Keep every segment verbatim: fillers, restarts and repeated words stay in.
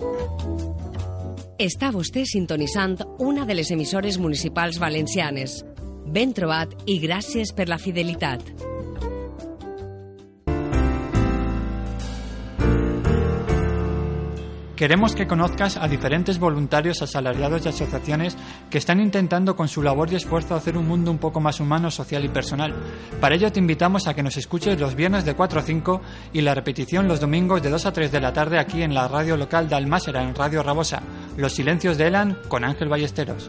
Està vostè sintonitzant una de les emissores municipals valencianes. Ben trobat i gràcies per la fidelitat. Queremos que conozcas a diferentes voluntarios, asalariados y asociaciones que están intentando con su labor y esfuerzo hacer un mundo un poco más humano, social y personal. Para ello te invitamos a que nos escuches los viernes de cuatro a cinco y la repetición los domingos de dos a tres de la tarde aquí en la radio local de Almásera, en Radio Rabosa. Los silencios de Elan con Ángel Ballesteros.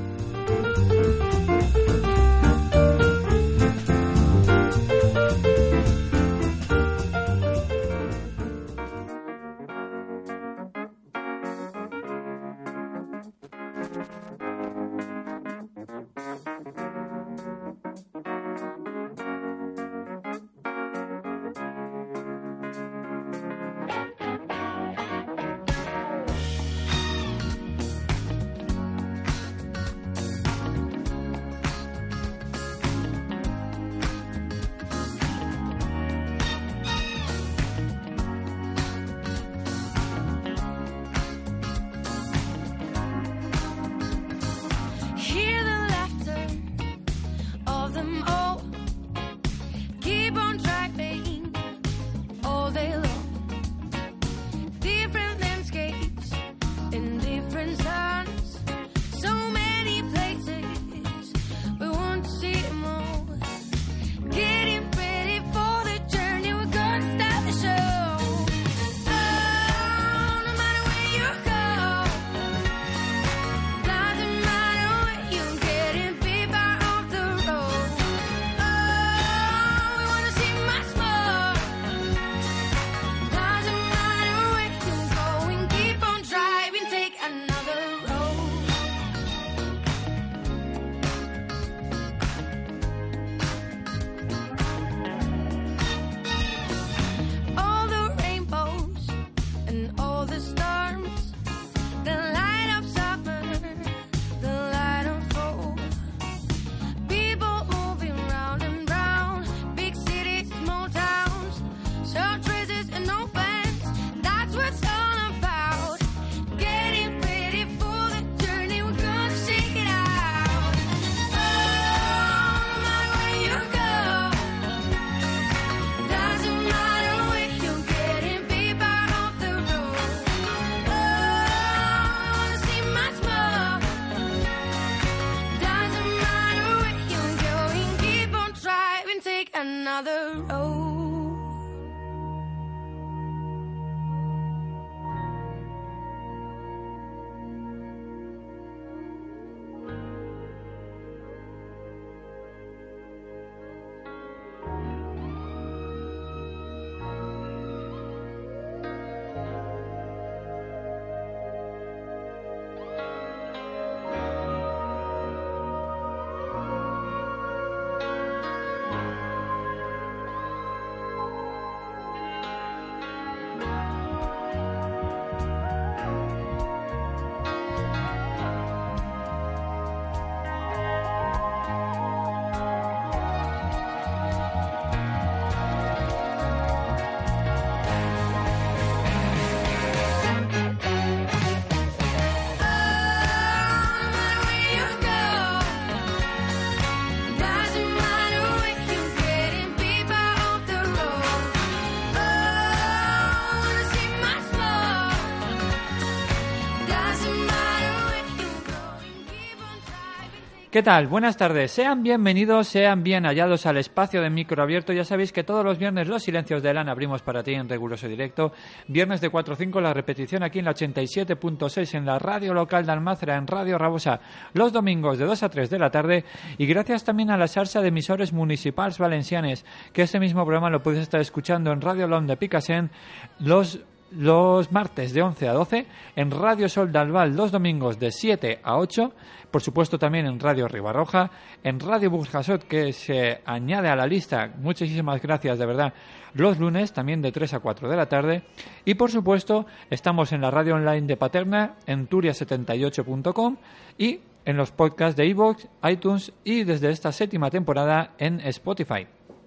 ¿Qué tal? Buenas tardes. Sean bienvenidos, sean bien hallados al espacio de micro abierto. Ya sabéis que todos los viernes los silencios de Elan abrimos para ti en riguroso directo. Viernes de cuatro a cinco la repetición aquí en la ochenta y siete punto seis en la radio local de Almácera, en Radio Rabosa. Los domingos de dos a tres de la tarde. Y gracias también a la xarxa de emisores municipals valencianes, que este mismo programa lo puedes estar escuchando en Radio Lom de Picassent los... los martes de once a doce, en Radio Sol de Albal los domingos de siete a ocho, por supuesto también en Radio Ribarroja, en Radio Burjasot, que se añade a la lista, muchísimas gracias de verdad, los lunes también de tres a cuatro de la tarde, y por supuesto estamos en la radio online de Paterna, en turia setenta y ocho punto com, y en los podcasts de iVoox, iTunes y desde esta séptima temporada en Spotify.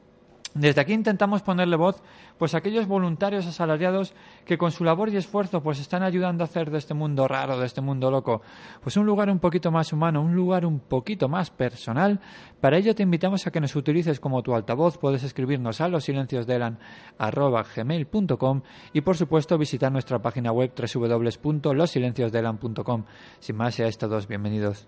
Desde aquí intentamos ponerle voz pues a aquellos voluntarios asalariados que con su labor y esfuerzo pues están ayudando a hacer de este mundo raro, de este mundo loco, pues un lugar un poquito más humano, un lugar un poquito más personal. Para ello te invitamos a que nos utilices como tu altavoz. Puedes escribirnos a losilenciosdelan arroba gmail punto com y por supuesto visitar nuestra página web doble u doble u doble u punto los silencios de lan punto com. Sin más, seáis todos bienvenidos.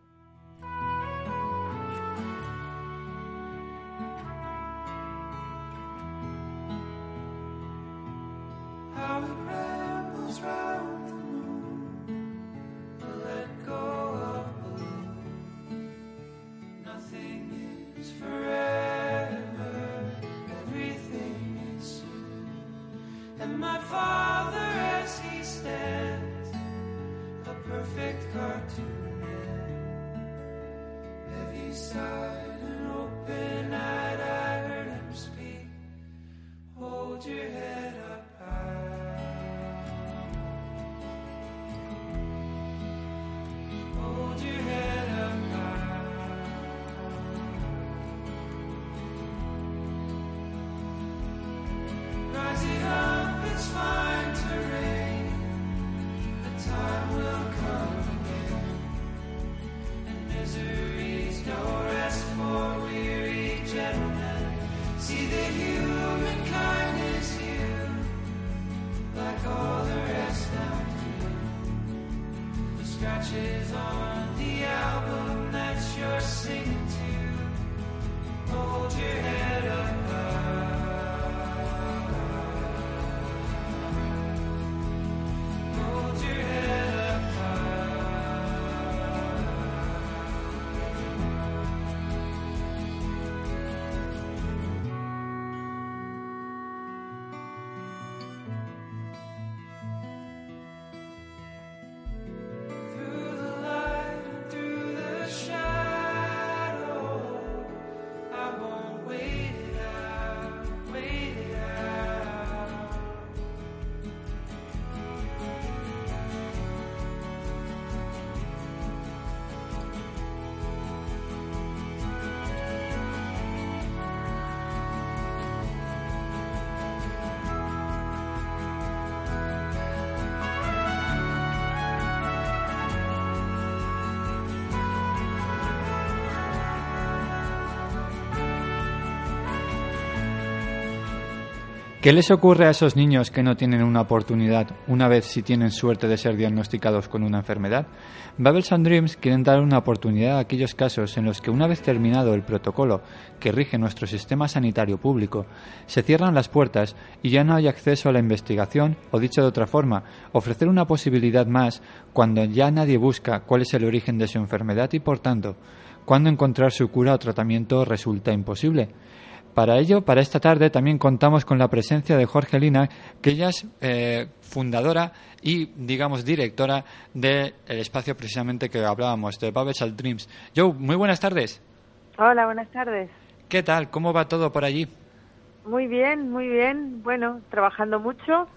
¿Qué les ocurre a esos niños que no tienen una oportunidad una vez si tienen suerte de ser diagnosticados con una enfermedad? Bubbles and Dreams quieren dar una oportunidad a aquellos casos en los que una vez terminado el protocolo que rige nuestro sistema sanitario público, se cierran las puertas y ya no hay acceso a la investigación, o dicho de otra forma, ofrecer una posibilidad más cuando ya nadie busca cuál es el origen de su enfermedad y, por tanto, cuando encontrar su cura o tratamiento resulta imposible. Para ello, para esta tarde, también contamos con la presencia de Jorgelina, que ella es eh, fundadora y, digamos, directora del espacio precisamente que hablábamos, de Bubbles and Dreams. Joe, muy buenas tardes. Hola, buenas tardes. ¿Qué tal? ¿Cómo va todo por allí? Muy bien, muy bien. Bueno, trabajando mucho,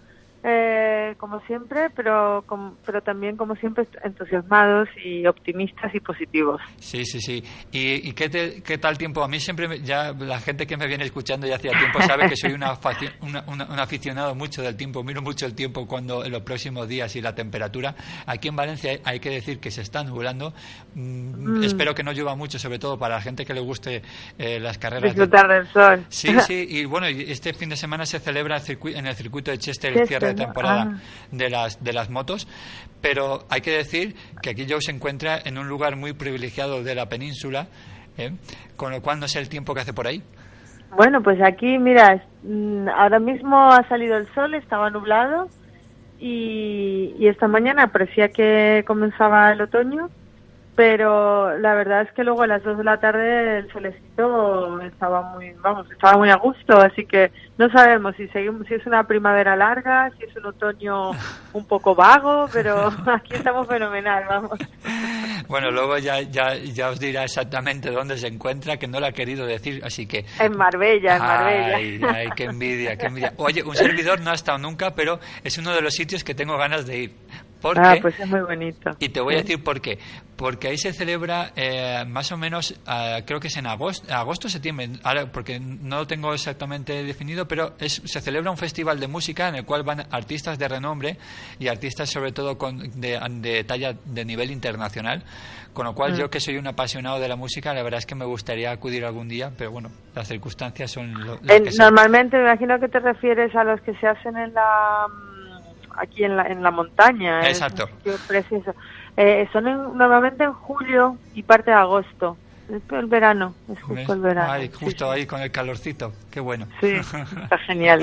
eh, como siempre, pero, com, pero también, como siempre, entusiasmados y optimistas y positivos. Sí, sí, sí. ¿Y, y qué, te, qué tal tiempo? A mí siempre, ya la gente que me viene escuchando ya hacía tiempo sabe que soy una, una, una, un aficionado mucho del tiempo. Miro mucho el tiempo cuando en los próximos días y la temperatura. Aquí en Valencia hay, hay que decir que se está nublando. Mm, mm. Espero que no llueva mucho, sobre todo para la gente que le guste eh, las carreras. Disfrutar de... del sol. Sí, sí. Y bueno, este fin de semana se celebra el circuito, en el circuito de Chester el cierre de temporada ah. de las de las motos, pero hay que decir que aquí Joe se encuentra en un lugar muy privilegiado de la península, ¿eh? Con lo cual no sé el tiempo que hace por ahí. Bueno, pues aquí, mira, ahora mismo ha salido el sol, estaba nublado y, y esta mañana parecía que comenzaba el otoño, pero la verdad es que luego a las dos de la tarde el solecito estaba muy, vamos, estaba muy a gusto, así que no sabemos si seguimos, si es una primavera larga, si es un otoño un poco vago, pero aquí estamos fenomenal, vamos. Bueno, luego ya, ya, ya os dirá exactamente dónde se encuentra, que no lo ha querido decir, así que... En Marbella, en Marbella. Ay, ay, qué envidia, qué envidia. Oye, un servidor no ha estado nunca, pero es uno de los sitios que tengo ganas de ir. Porque, ah, pues es muy bonito. Y te voy a sí. decir por qué. Porque ahí se celebra eh, más o menos, uh, creo que es en agosto, agosto septiembre, ahora, porque no lo tengo exactamente definido, pero es, se celebra un festival de música en el cual van artistas de renombre y artistas sobre todo con, de, de talla de nivel internacional, con lo cual mm. yo que soy un apasionado de la música, la verdad es que me gustaría acudir algún día, pero bueno, las circunstancias son lo, las en, que normalmente son. Me imagino que te refieres a los que se hacen en la aquí en la, en la montaña. Exacto. Es precioso. Eh, son en, normalmente en julio y parte de agosto. Es el verano, es justo ¿ves? El verano. Ay, justo sí, ahí sí. Con el calorcito, qué bueno. Sí, está genial.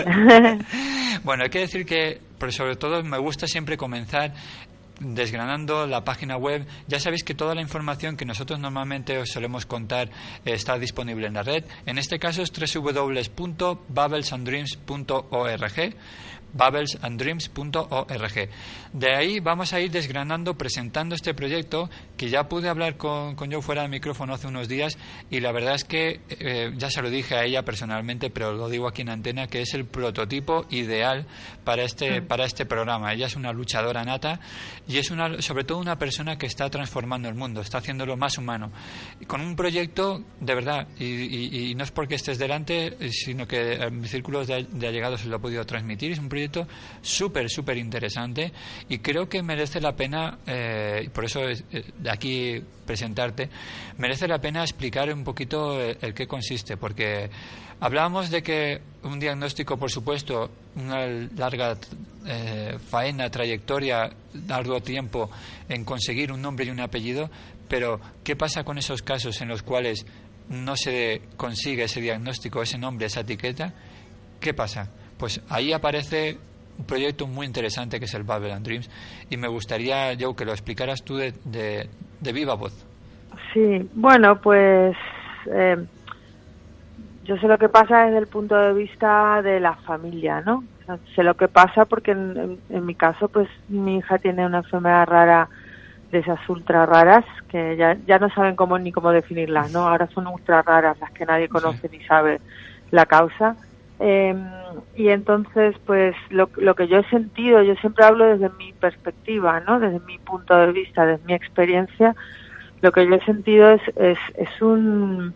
Bueno, hay que decir que, pero sobre todo me gusta siempre comenzar desgranando la página web. Ya sabéis que toda la información que nosotros normalmente os solemos contar eh, está disponible en la red. En este caso es doble u doble u doble u punto bubbles and dreams punto org. bubbles and dreams punto org. De ahí vamos a ir desgranando, presentando este proyecto que ya pude hablar con, con Joe fuera de micrófono hace unos días y la verdad es que eh, ya se lo dije a ella personalmente, pero lo digo aquí en antena, que es el prototipo ideal para este, para este programa. Ella es una luchadora nata y es una, sobre todo una persona que está transformando el mundo, está haciéndolo más humano. Y con un proyecto de verdad, y, y, y no es porque estés delante, sino que en mis círculos de, de allegados se lo he podido transmitir. Es un proyecto súper, súper interesante y creo que merece la pena, eh, y por eso es, eh, de aquí presentarte, merece la pena explicar un poquito el, el qué consiste, porque hablábamos de que un diagnóstico, por supuesto, una larga eh, faena, trayectoria, largo tiempo en conseguir un nombre y un apellido, pero ¿qué pasa con esos casos en los cuales no se consigue ese diagnóstico, ese nombre, esa etiqueta? ¿Qué pasa? Pues ahí aparece un proyecto muy interesante que es el Bubble and Dreams y me gustaría, Joe, que lo explicaras tú de, de, de viva voz. Sí, bueno, pues eh, yo sé lo que pasa desde el punto de vista de la familia, ¿no? O sea, sé lo que pasa porque en, en, en mi caso, pues mi hija tiene una enfermedad rara, de esas ultra raras, que ya, ya no saben cómo ni cómo definirlas, ¿no? Ahora son ultra raras, las que nadie conoce sí. ni sabe la causa. Eh, y entonces, pues lo, lo que yo he sentido, yo siempre hablo desde mi perspectiva, ¿no? Desde mi punto de vista, desde mi experiencia, lo que yo he sentido es, es, es un,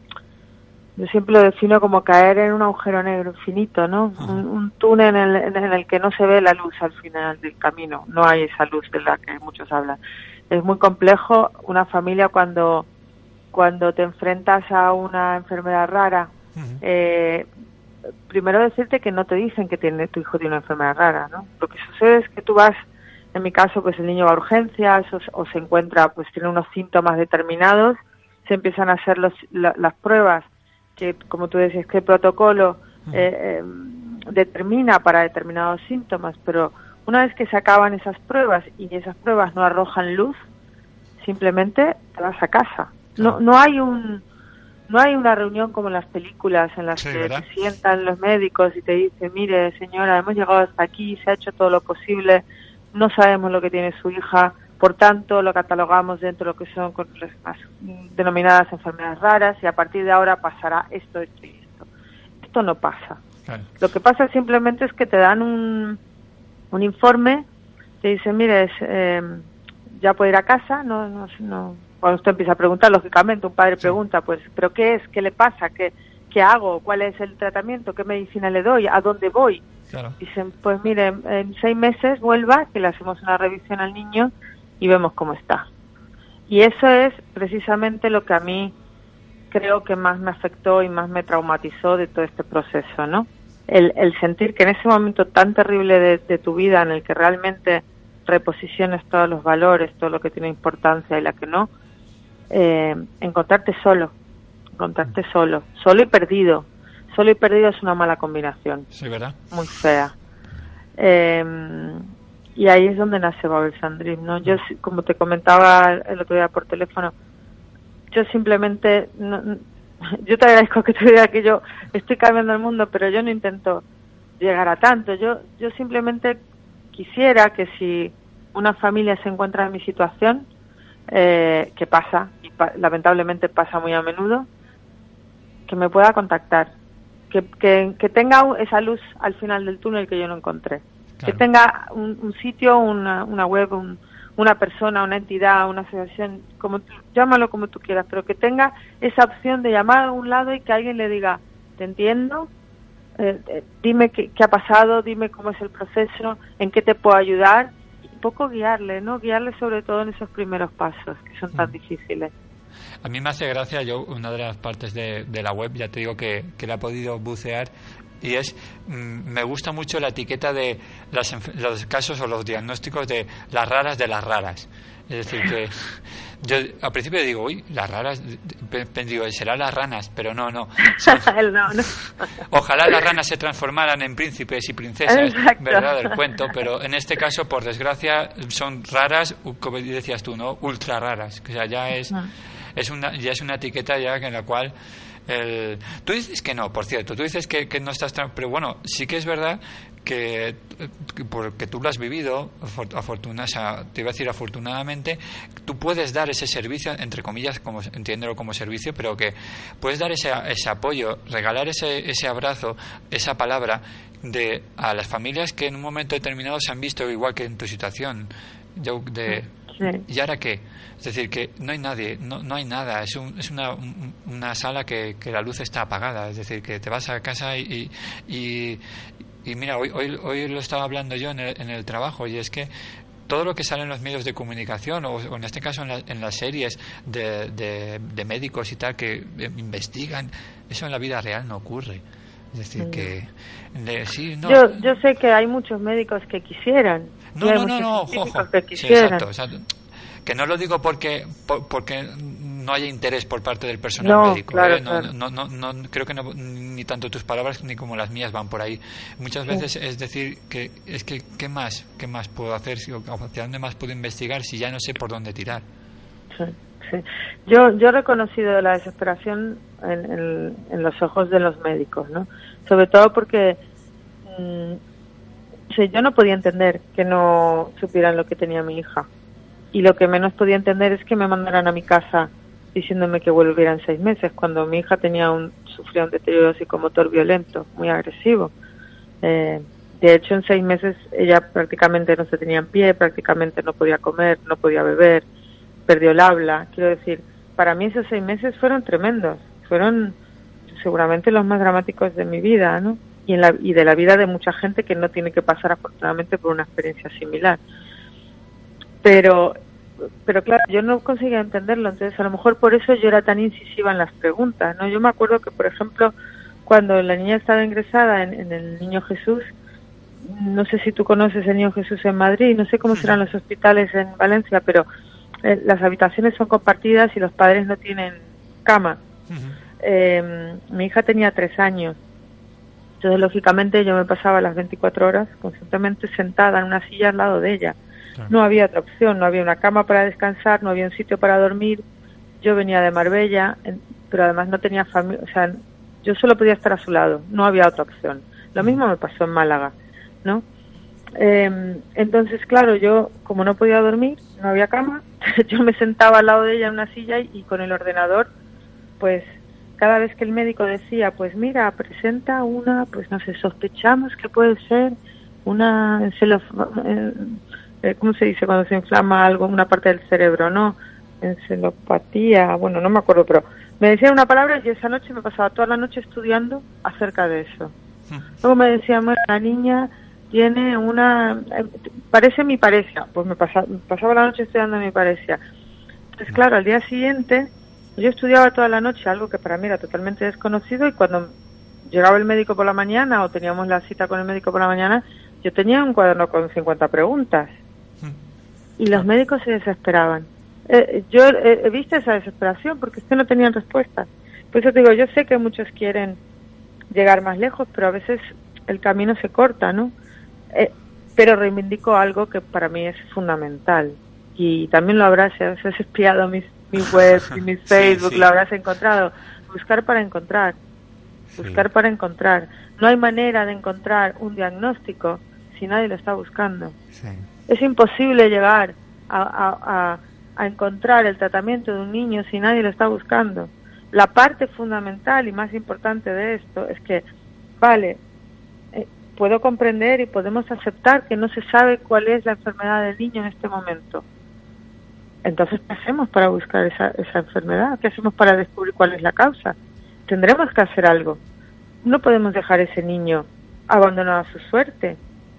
yo siempre lo defino como caer en un agujero negro infinito, ¿no? Uh-huh. Un, un túnel en el, en el que no se ve la luz al final del camino, no hay esa luz de la que muchos hablan. Es muy complejo una familia cuando, cuando te enfrentas a una enfermedad rara. Uh-huh. eh, Primero decirte que no te dicen que tiene tu hijo tiene una enfermedad rara, ¿no? Lo que sucede es que tú vas, en mi caso, pues el niño va a urgencias o, o se encuentra, pues tiene unos síntomas determinados, se empiezan a hacer los, la, las pruebas, que como tú decías, que el protocolo eh, eh, determina para determinados síntomas, pero una vez que se acaban esas pruebas y esas pruebas no arrojan luz, simplemente te vas a casa. No, no hay un... No hay una reunión como en las películas en las sí, que ¿verdad? Se sientan los médicos y te dicen, mire señora, hemos llegado hasta aquí, se ha hecho todo lo posible, no sabemos lo que tiene su hija, por tanto lo catalogamos dentro de lo que son las denominadas enfermedades raras y a partir de ahora pasará esto, esto y esto. Esto no pasa. Claro. Lo que pasa simplemente es que te dan un, un informe, te dicen, mire, es, eh, ya puede ir a casa, no, no, no. Cuando usted empieza a preguntar, lógicamente, un padre sí. pregunta, pues, ¿pero qué es? ¿Qué le pasa? ¿Qué, qué hago? ¿Cuál es el tratamiento? ¿Qué medicina le doy? ¿A dónde voy? Claro. Dicen, pues mire, en seis meses vuelva, que le hacemos una revisión al niño y vemos cómo está. Y eso es precisamente lo que a mí creo que más me afectó y más me traumatizó de todo este proceso, ¿no? El, el sentir que en ese momento tan terrible de, de tu vida, en el que realmente reposiciones todos los valores, todo lo que tiene importancia y la que no, Eh, encontrarte solo, encontrarte solo, solo y perdido. Solo y perdido es una mala combinación. Sí, ¿verdad? Muy fea. Eh, y ahí es donde nace Bubbles and Dreams, ¿no? Yo, como te comentaba el otro día por teléfono, yo simplemente, no, yo te agradezco que te diga que yo estoy cambiando el mundo, pero yo no intento llegar a tanto. Yo, yo simplemente quisiera que si una familia se encuentra en mi situación, Eh, que pasa, y pa- lamentablemente pasa muy a menudo, que me pueda contactar, que, que, que tenga esa luz al final del túnel que yo no encontré, claro. que tenga un, un sitio, una, una web, un, una persona, una entidad, una asociación, como tú, llámalo como tú quieras, pero que tenga esa opción de llamar a un lado y que alguien le diga, te entiendo, eh, eh, dime qué, qué ha pasado, dime cómo es el proceso, en qué te puedo ayudar, y un poco guiarle, ¿no? Guiarle sobre todo en esos primeros pasos que son tan mm. difíciles. A mí me hace gracia, yo una de las partes de, de la web, ya te digo que, que la he podido bucear, y es, mm, me gusta mucho la etiqueta de las, los casos o los diagnósticos de las raras de las raras. Es decir, que yo al principio digo, uy, las raras, digo, serán las ranas, pero no, no. Son, no, no. Ojalá las ranas se transformaran en príncipes y princesas, exacto, verdad, del cuento, pero en este caso, por desgracia, son raras, como decías tú, ¿no? Ultra raras, que o sea, ya es, es una, ya es una etiqueta ya en la cual el... Tú dices que no, por cierto, tú dices que, que no estás... Tra... Pero bueno, sí que es verdad que, que porque tú lo has vivido, afortunada, te iba a decir afortunadamente, tú puedes dar ese servicio, entre comillas, como entiéndelo como servicio, pero que puedes dar ese, ese apoyo, regalar ese, ese abrazo, esa palabra de a las familias que en un momento determinado se han visto igual que en tu situación. Yo de... Sí. ¿Y ahora qué? Es decir, que no hay nadie, no, no hay nada, es, un, es una, un, una sala que, que la luz está apagada, es decir, que te vas a casa y, y, y mira, hoy, hoy, hoy lo estaba hablando yo en el, en el trabajo, y es que todo lo que sale en los medios de comunicación, o, o en este caso en, la, en las series de, de, de médicos y tal, que investigan, eso en la vida real no ocurre. Es decir, sí. que... De, sí, no. yo, yo sé que hay muchos médicos que quisieran. No, no, no, no, ojo, ojo. Que sí, exacto, o sea, que no lo digo porque por, porque no haya interés por parte del personal no, médico, claro, ¿eh? no, claro. No, no, no, no, creo que no, ni tanto tus palabras ni como las mías van por ahí. Muchas veces sí. es decir que es que qué más, qué más puedo hacer, hacia dónde más puedo investigar si ya no sé por dónde tirar. Sí, sí. Yo, yo he reconocido la desesperación en, en, en los ojos de los médicos, ¿no? Sobre todo porque mmm, sí, yo no podía entender que no supieran lo que tenía mi hija. Y lo que menos podía entender es que me mandaran a mi casa diciéndome que volviera en seis meses, cuando mi hija tenía un, sufría un deterioro psicomotor violento, muy agresivo. Eh, de hecho, en seis meses ella prácticamente no se tenía en pie, prácticamente no podía comer, no podía beber, perdió el habla. Quiero decir, para mí esos seis meses fueron tremendos, fueron seguramente los más dramáticos de mi vida, ¿no? Y, en la, y de la vida de mucha gente que no tiene que pasar afortunadamente por una experiencia similar. Pero, pero claro, yo no conseguía entenderlo, entonces a lo mejor por eso yo era tan incisiva en las preguntas, ¿no? Yo me acuerdo que, por ejemplo, cuando la niña estaba ingresada en, en el Niño Jesús, no sé si tú conoces el Niño Jesús en Madrid, no sé cómo serán los hospitales en Valencia, pero eh, las habitaciones son compartidas y los padres no tienen cama. Uh-huh. Eh, mi hija tenía tres años. Entonces, lógicamente, yo me pasaba las veinticuatro horas constantemente sentada en una silla al lado de ella. Claro. No había otra opción, no había una cama para descansar, no había un sitio para dormir. Yo venía de Marbella, pero además no tenía familia, o sea, yo solo podía estar a su lado, no había otra opción. Lo mismo me pasó en Málaga, ¿no? Eh, entonces, claro, yo, como no podía dormir, no había cama, yo me sentaba al lado de ella en una silla y, y con el ordenador, pues... Cada vez que el médico decía, pues mira, presenta una, pues no sé, sospechamos que puede ser una, encelof eh, ¿cómo se dice cuando se inflama algo, una parte del cerebro, no? Encelopatía, bueno, no me acuerdo, pero me decían una palabra y esa noche me pasaba toda la noche estudiando acerca de eso. Luego me decían, bueno, la niña tiene una, eh, parece mi pareja, pues me pasaba, me pasaba la noche estudiando mi pareja. Entonces, claro, al día siguiente... Yo estudiaba toda la noche, algo que para mí era totalmente desconocido, y cuando llegaba el médico por la mañana o teníamos la cita con el médico por la mañana, yo tenía un cuaderno con cincuenta preguntas. Y los médicos se desesperaban. Eh, yo he eh, visto esa desesperación porque es que no tenían respuestas. Por eso te digo, yo sé que muchos quieren llegar más lejos, pero a veces el camino se corta, ¿no? Eh, pero reivindico algo que para mí es fundamental. Y también lo habrás, si has espiado mis mi web y mi Facebook, sí, sí. Lo habrás encontrado. Buscar para encontrar. Buscar sí. para encontrar. No hay manera de encontrar un diagnóstico si nadie lo está buscando. Sí. Es imposible llegar a, a, a, a encontrar el tratamiento de un niño si nadie lo está buscando. La parte fundamental y más importante de esto es que, vale, eh, puedo comprender y podemos aceptar que no se sabe cuál es la enfermedad del niño en este momento. entonces, ¿qué hacemos para buscar esa, esa enfermedad? ¿Qué hacemos para descubrir cuál es la causa? Tendremos que hacer algo. No podemos dejar a ese niño abandonado a su suerte.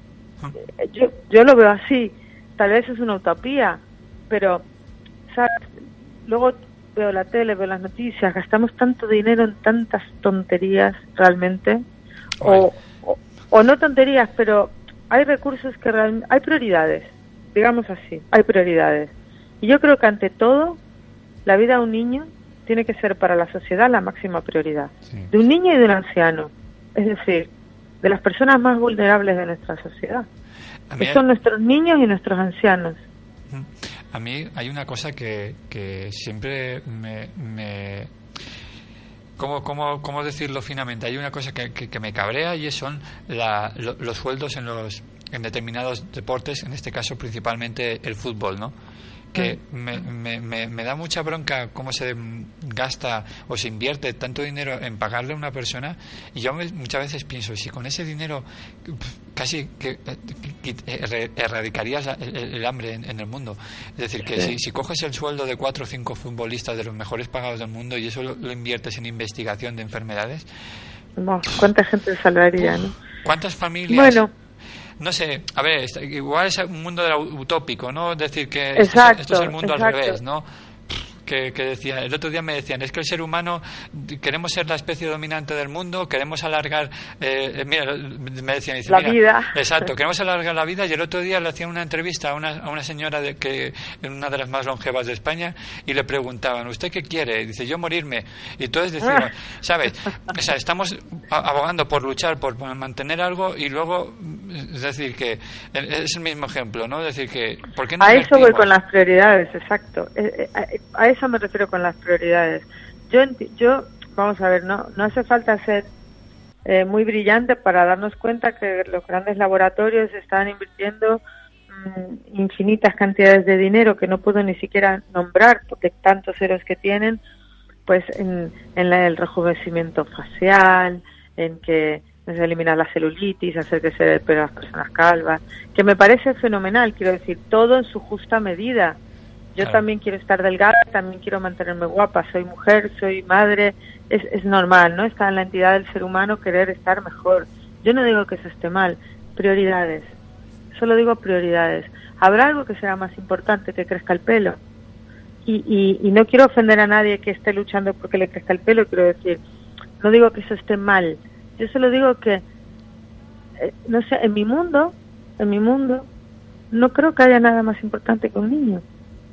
Yo, yo lo veo así. Tal vez es una utopía, pero, ¿sabes? Luego veo la tele, veo las noticias, gastamos tanto dinero en tantas tonterías realmente, o, o, o no tonterías, pero hay recursos que realmente, hay prioridades, digamos así, hay prioridades. Y yo creo que ante todo, la vida de un niño tiene que ser para la sociedad la máxima prioridad, sí. De un niño y de un anciano, es decir, de las personas más vulnerables de nuestra sociedad, que son nuestros niños y nuestros ancianos. A mí hay una cosa que, que siempre me... me ¿cómo, cómo, ¿Cómo decirlo finamente? Hay una cosa que, que, que me cabrea y son la, lo, los sueldos en, los, en determinados deportes, en este caso principalmente el fútbol, ¿no? Que me, me, me, me da mucha bronca cómo se gasta o se invierte tanto dinero en pagarle a una persona, y yo me, muchas veces pienso, si con ese dinero casi que, que, que erradicarías el, el hambre en, en el mundo. Es decir, que sí. si, si coges el sueldo de cuatro o cinco futbolistas de los mejores pagados del mundo y eso lo, lo inviertes en investigación de enfermedades, ¿cuánta gente salaría, no? ¿Cuántas familias? Bueno, no sé, a ver, igual es un mundo utópico, ¿no? Es decir, que exacto, esto, esto es el mundo exacto. al revés, ¿no? Que, que decía, el otro día me decían, es que el ser humano, queremos ser la especie dominante del mundo, queremos alargar, eh, mira, me decían, dice, la mira, vida. Exacto, queremos alargar la vida, y el otro día le hacían una entrevista a una, a una señora de que una de las más longevas de España, y le preguntaban, ¿usted qué quiere? Y dice, yo morirme. Y entonces decían, ¿sabes? O sea, estamos abogando por luchar, por mantener algo, y luego, es decir, que es el mismo ejemplo, ¿no? Es decir, que, ¿por qué no a invertimos? eso voy con las prioridades, exacto. A eso me refiero con las prioridades. Yo, yo vamos a ver, no, no hace falta ser eh, muy brillante para darnos cuenta que los grandes laboratorios están invirtiendo mmm, infinitas cantidades de dinero que no puedo ni siquiera nombrar porque tantos ceros que tienen, pues en, en la, el rejuvenecimiento facial, en que es eliminar la celulitis, hacer crecer el pelo a las personas calvas, que me parece fenomenal, quiero decir, todo en su justa medida. Yo claro. también quiero estar delgada, también quiero mantenerme guapa, soy mujer, soy madre, es, es normal, ¿no? Está en la entidad del ser humano querer estar mejor. Yo no digo que eso esté mal, prioridades, solo digo prioridades. Habrá algo que será más importante, que crezca el pelo. Y, y, y no quiero ofender a nadie que esté luchando porque le crezca el pelo, quiero decir, no digo que eso esté mal, yo solo digo que, eh, no sé, en mi mundo, en mi mundo, no creo que haya nada más importante que un niño.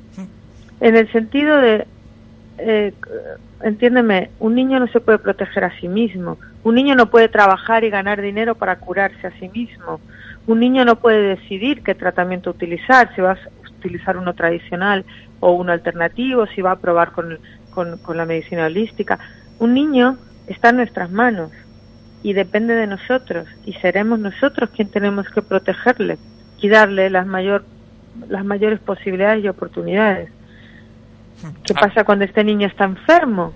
En el sentido de, eh, entiéndeme, un niño no se puede proteger a sí mismo, un niño no puede trabajar y ganar dinero para curarse a sí mismo, un niño no puede decidir qué tratamiento utilizar, si va a utilizar uno tradicional o uno alternativo, si va a probar con, con, con la medicina holística. Un niño está en nuestras manos y depende de nosotros, y seremos nosotros quien tenemos que protegerle y darle las, mayor, las mayores posibilidades y oportunidades. ¿Qué pasa cuando este niño está enfermo?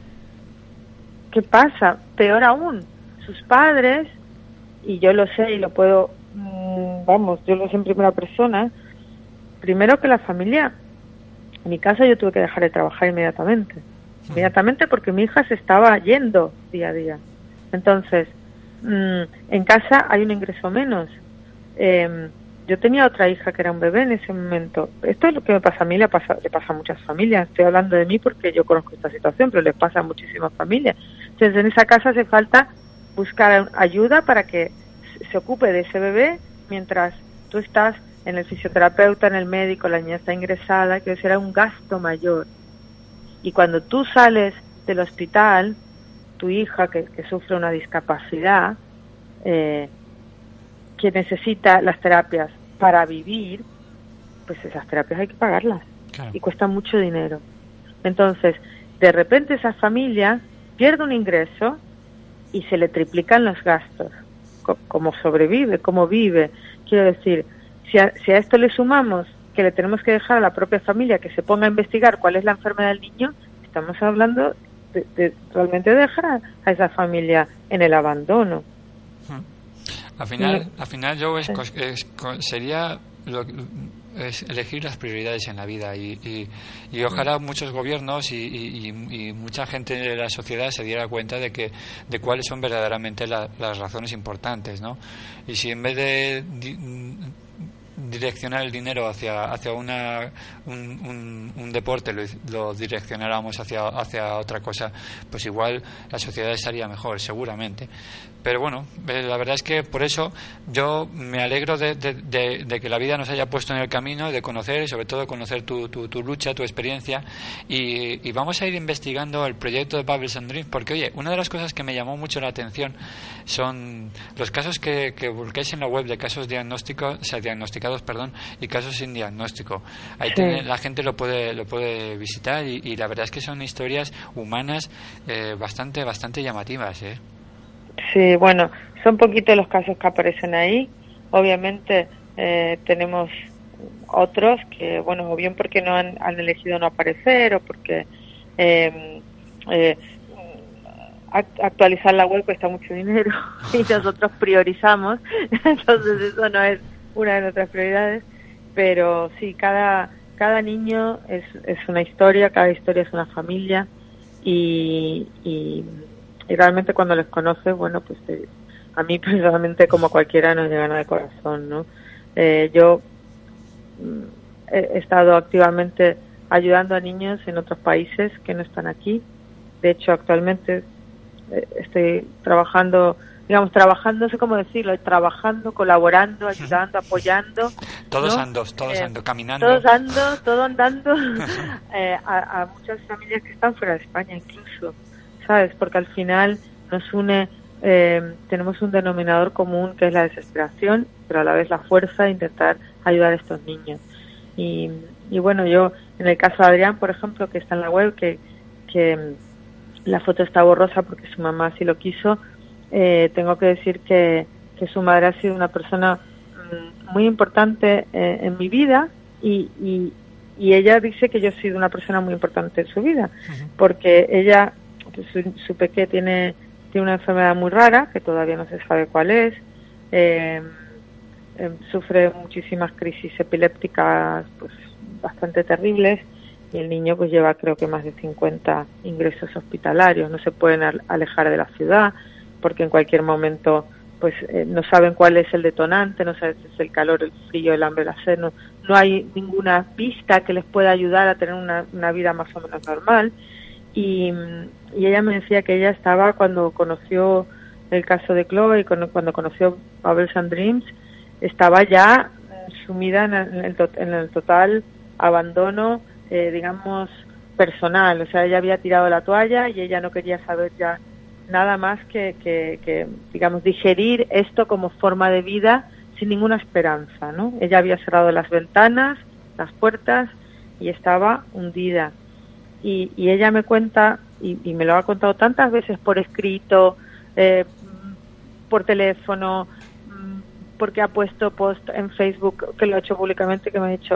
¿Qué pasa? Peor aún, sus padres, y yo lo sé y lo puedo, mmm, vamos, yo lo sé en primera persona, primero que la familia, en mi caso yo tuve que dejar de trabajar inmediatamente, inmediatamente porque mi hija se estaba yendo día a día. Entonces, mmm, en casa hay un ingreso menos. Eh, Yo tenía otra hija que era un bebé en ese momento. Esto es lo que me pasa a mí, le pasa, le pasa a muchas familias. Estoy hablando de mí porque yo conozco esta situación, pero les pasa a muchísimas familias. Entonces, en esa casa hace falta buscar ayuda para que se ocupe de ese bebé mientras tú estás en el fisioterapeuta, en el médico, la niña está ingresada, que será un gasto mayor. Y cuando tú sales del hospital, tu hija que, que sufre una discapacidad, eh, que necesita las terapias para vivir, pues esas terapias hay que pagarlas, claro. Y cuestan mucho dinero. Entonces, de repente esa familia pierde un ingreso y se le triplican los gastos. ¿Cómo sobrevive? ¿Cómo vive? Quiero decir, si a, si a esto le sumamos que le tenemos que dejar a la propia familia que se ponga a investigar cuál es la enfermedad del niño, estamos hablando de, de realmente dejar a, a esa familia en el abandono. Al final, al final yo es, es, sería lo, es elegir las prioridades en la vida y, y, y ojalá muchos gobiernos y, y, y mucha gente de la sociedad se diera cuenta de que de cuáles son verdaderamente la, las razones importantes, ¿no? Y si en vez de di, direccionar el dinero hacia hacia una un, un, un deporte lo, lo direccionáramos hacia hacia otra cosa, pues igual la sociedad estaría mejor, seguramente. Pero bueno, la verdad es que por eso yo me alegro de, de, de, de que la vida nos haya puesto en el camino, de conocer, y sobre todo conocer tu, tu, tu lucha, tu experiencia, y, y vamos a ir investigando el proyecto de Bubbles and Dreams, porque oye, una de las cosas que me llamó mucho la atención son los casos que, que busquéis en la web de casos diagnósticos, o sea, diagnosticados, perdón, y casos sin diagnóstico. Ahí sí. tiene, la gente lo puede lo puede visitar y, y la verdad es que son historias humanas eh, bastante bastante llamativas, ¿eh? Sí, bueno, son poquitos los casos que aparecen ahí. Obviamente eh, tenemos otros que, bueno, o bien porque no han, han elegido no aparecer o porque eh, eh, actualizar la web cuesta mucho dinero y nosotros priorizamos, entonces eso no es una de nuestras prioridades, pero sí, cada cada niño es, es una historia, cada historia es una familia y... y y realmente cuando les conoces, bueno, pues eh, a mí personalmente como cualquiera nos llegan al corazón, ¿no? Eh, yo mm, he estado activamente ayudando a niños en otros países que no están aquí. De hecho, actualmente eh, estoy trabajando, digamos, trabajando, no sé cómo decirlo, trabajando, colaborando, ayudando, apoyando. Todos ¿no? andos, todos eh, ando, caminando. Todos ando, todo andando eh, a, a muchas familias que están fuera de España incluso. ¿Sabes? Porque al final nos une, eh, tenemos un denominador común que es la desesperación, pero a la vez la fuerza de intentar ayudar a estos niños. Y, y bueno, yo, en el caso de Adrián, por ejemplo, que está en la web, que, que la foto está borrosa porque su mamá así lo quiso, eh, tengo que decir que, que su madre ha sido una persona mm, muy importante eh, en mi vida y, y, y ella dice que yo he sido una persona muy importante en su vida, porque ella... Su, su peque tiene tiene una enfermedad muy rara que todavía no se sabe cuál es, eh, eh, sufre muchísimas crisis epilépticas pues bastante terribles y el niño pues lleva creo que más de cincuenta ingresos hospitalarios, no se pueden alejar de la ciudad porque en cualquier momento pues eh, no saben cuál es el detonante, no saben si es el calor, el frío, el hambre, la sed, no, no hay ninguna pista que les pueda ayudar a tener una, una vida más o menos normal. Y, y ella me decía que ella estaba cuando conoció el caso de Chloe, cuando, cuando conoció Bubbles and Dreams, estaba ya sumida en el, en el, en el total abandono, eh, digamos, personal. O sea, ella había tirado la toalla y ella no quería saber ya nada más que, que, que digamos, digerir esto como forma de vida sin ninguna esperanza, ¿no? Ella había cerrado las ventanas, las puertas y estaba hundida. Y, y ella me cuenta, y, y me lo ha contado tantas veces por escrito, eh, por teléfono, porque ha puesto post en Facebook, que lo ha hecho públicamente, que me ha dicho,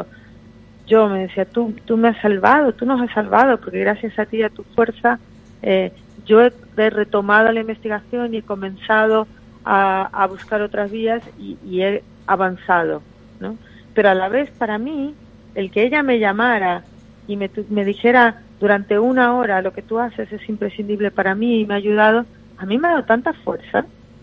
yo me decía, tú tú me has salvado, tú nos has salvado, porque gracias a ti y a tu fuerza, eh, yo he, he retomado la investigación y he comenzado a, a buscar otras vías y, y he avanzado, ¿no? Pero a la vez, para mí, el que ella me llamara y me, me dijera durante una hora lo que tú haces es imprescindible para mí y me ha ayudado, a mí me ha dado tanta fuerza,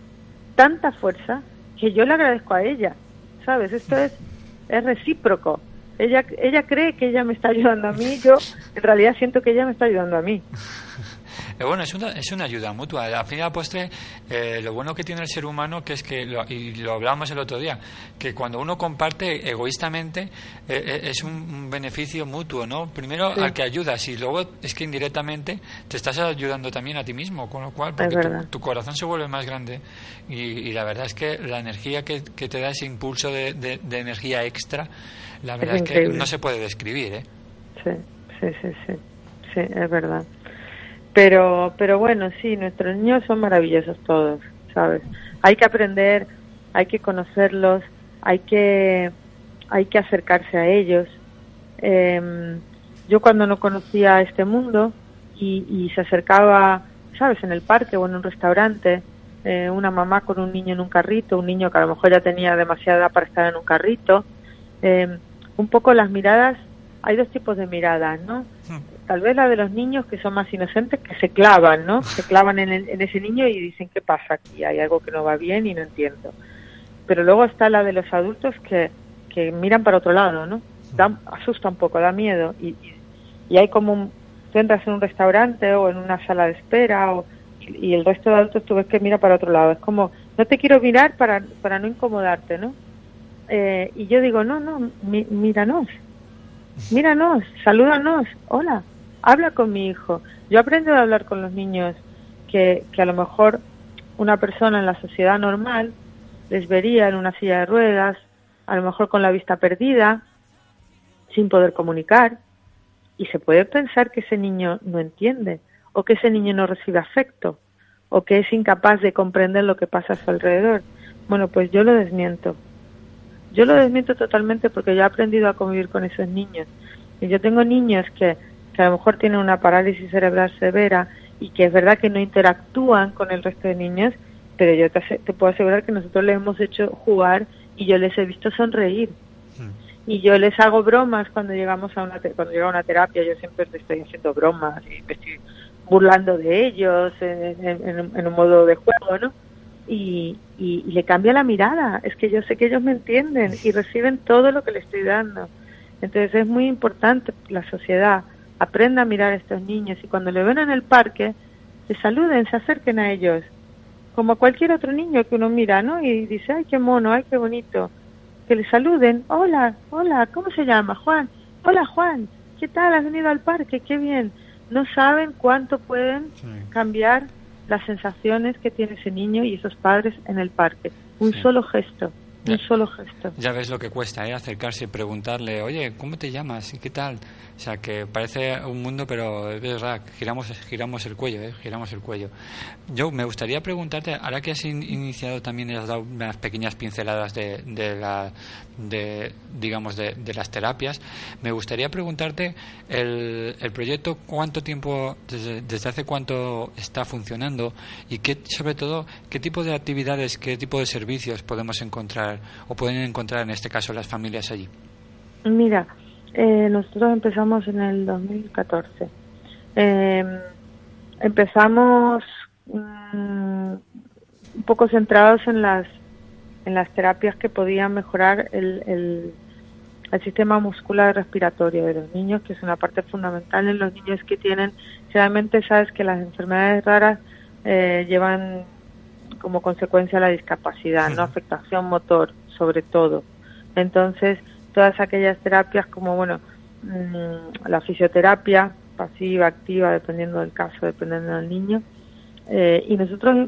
tanta fuerza, que yo le agradezco a ella, ¿sabes? Esto es, es recíproco. Ella ella cree que ella me está ayudando a mí, yo en realidad siento que ella me está ayudando a mí. Bueno, es una, es una ayuda mutua. Al fin y al postre, eh, lo bueno que tiene el ser humano, que es que, lo, y lo hablábamos el otro día, que cuando uno comparte egoístamente, eh, es un, un beneficio mutuo, ¿no? Primero sí. Al que ayudas y luego es que indirectamente te estás ayudando también a ti mismo, con lo cual, porque tu, tu corazón se vuelve más grande y, y la verdad es que la energía que, que te da ese impulso de, de, de energía extra, la verdad es, es que no se puede describir, ¿eh? Sí, sí, sí, sí, sí, es verdad. Pero, pero bueno, sí, nuestros niños son maravillosos todos, ¿sabes? Hay que aprender, hay que conocerlos, hay que, hay que acercarse a ellos. Eh, yo cuando no conocía este mundo y, y se acercaba, ¿sabes? En el parque o en un restaurante, eh, una mamá con un niño en un carrito, un niño que a lo mejor ya tenía demasiada edad para estar en un carrito, eh, un poco las miradas, hay dos tipos de miradas, ¿no? Tal vez la de los niños que son más inocentes, que se clavan, ¿no? Se clavan en, el, en ese niño y dicen, ¿qué pasa aquí? Hay algo que no va bien y no entiendo. Pero luego está la de los adultos que, que miran para otro lado, ¿no? Da, asusta un poco, da miedo. Y, y, y hay como un... Tú entras en un restaurante o en una sala de espera o, y, y el resto de adultos tú ves que mira para otro lado. Es como, no te quiero mirar para, para no incomodarte, ¿no? Eh, y yo digo, no, no, mí, míranos. Míranos, salúdanos, hola, habla con mi hijo. Yo aprendo a hablar con los niños que, que a lo mejor una persona en la sociedad normal les vería en una silla de ruedas, a lo mejor con la vista perdida, sin poder comunicar, y se puede pensar que ese niño no entiende, o que ese niño no recibe afecto, o que es incapaz de comprender lo que pasa a su alrededor. Bueno, pues yo lo desmiento. Yo lo desmiento totalmente porque yo he aprendido a convivir con esos niños. Y yo tengo niños que, que a lo mejor tienen una parálisis cerebral severa y que es verdad que no interactúan con el resto de niños, pero yo te, te puedo asegurar que nosotros les hemos hecho jugar y yo les he visto sonreír. Mm. Y yo les hago bromas cuando llegamos a una cuando llego a una terapia, yo siempre les estoy haciendo bromas y me estoy burlando de ellos en, en, en un modo de juego, ¿no? Y, y, y le cambia la mirada, es que yo sé que ellos me entienden y reciben todo lo que le estoy dando. Entonces es muy importante que la sociedad aprenda a mirar a estos niños y cuando le ven en el parque, se saluden, se acerquen a ellos, como cualquier otro niño que uno mira, ¿no? Y dice, ay, qué mono, ay, qué bonito. Que le saluden, hola, hola, ¿cómo se llama? Juan, hola Juan, ¿qué tal? ¿Has venido al parque? Qué bien. No saben cuánto pueden sí. cambiar las sensaciones que tiene ese niño y esos padres en el parque. Un sí. solo gesto, un ya, solo gesto. Ya ves lo que cuesta, ¿eh? Acercarse y preguntarle, oye, ¿cómo te llamas? ¿Y qué tal? O sea, que parece un mundo, pero es verdad, giramos, giramos el cuello, ¿eh? Giramos el cuello. Yo me gustaría preguntarte, ahora que has in, iniciado también y has dado unas pequeñas pinceladas de, de la, de, digamos, de, de las terapias, me gustaría preguntarte el, el proyecto, cuánto tiempo, desde, desde hace cuánto está funcionando y qué, sobre todo, qué tipo de actividades, qué tipo de servicios podemos encontrar o pueden encontrar en este caso las familias allí. Mira, Eh, nosotros empezamos en el dos mil catorce. Eh, empezamos um, un poco centrados en las en las terapias que podían mejorar el, el, el sistema muscular respiratorio de los niños, que es una parte fundamental en los niños que tienen, generalmente sabes que las enfermedades raras eh, llevan como consecuencia la discapacidad, ¿no? Afectación motor, sobre todo. Entonces, todas aquellas terapias como, bueno, mmm, la fisioterapia, pasiva, activa, dependiendo del caso, dependiendo del niño. Eh, y nosotros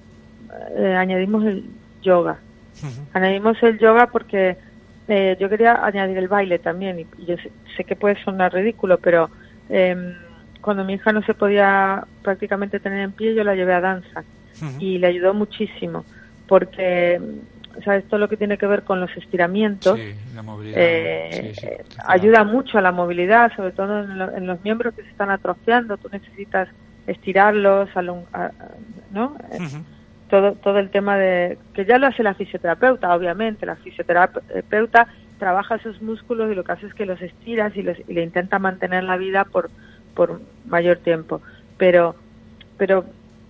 eh, añadimos el yoga. Uh-huh. Añadimos el yoga porque eh, yo quería añadir el baile también. Y, y yo sé, sé que puede sonar ridículo, pero eh, cuando mi hija no se podía prácticamente tener en pie, yo la llevé a danza. Uh-huh. Y le ayudó muchísimo porque... ¿sabes? Todo lo que tiene que ver con los estiramientos sí, la movilidad, eh, sí, sí, ayuda mucho a la movilidad, sobre todo en, lo, en los miembros que se están atrofiando. Tú necesitas estirarlos, along, a, ¿no? Uh-huh. Todo, todo el tema de que ya lo hace la fisioterapeuta, obviamente. La fisioterapeuta trabaja esos músculos y lo que hace es que los estiras y, los, y le intenta mantener la vida por, por mayor tiempo. Pero, pero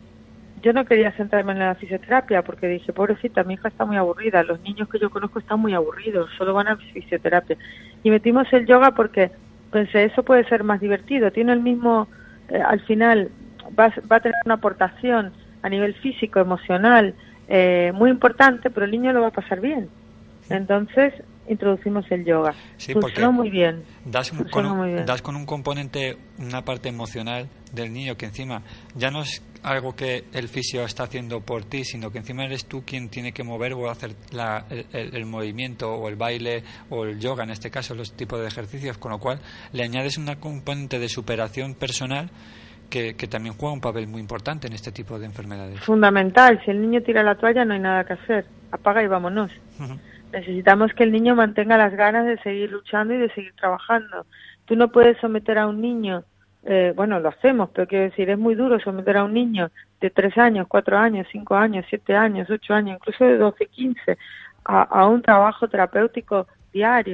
yo no quería centrarme en la fisioterapia porque dije, pobrecita, mi hija está muy aburrida, los niños que yo conozco están muy aburridos, solo van a fisioterapia. Y metimos el yoga porque pensé, eso puede ser más divertido, tiene el mismo, eh, al final va, va a tener una aportación a nivel físico, emocional, eh, muy importante, pero el niño lo va a pasar bien. Entonces introducimos el yoga. Sí, funcionó muy bien. Das, con un, muy bien. Das con un componente, una parte emocional del niño que encima ya no es algo que el fisio está haciendo por ti, sino que encima eres tú quien tiene que mover o hacer la, el, el movimiento o el baile o el yoga, en este caso los tipos de ejercicios, con lo cual le añades una componente de superación personal que, que también juega un papel muy importante en este tipo de enfermedades. Fundamental, si el niño tira la toalla no hay nada que hacer, apaga y vámonos. Uh-huh. Necesitamos que el niño mantenga las ganas de seguir luchando y de seguir trabajando. Tú no puedes someter a un niño, eh, bueno, lo hacemos, pero quiero decir, es muy duro someter a un niño de tres años, cuatro años, cinco años, siete años, ocho años, incluso de doce, quince, a, a un trabajo terapéutico diario.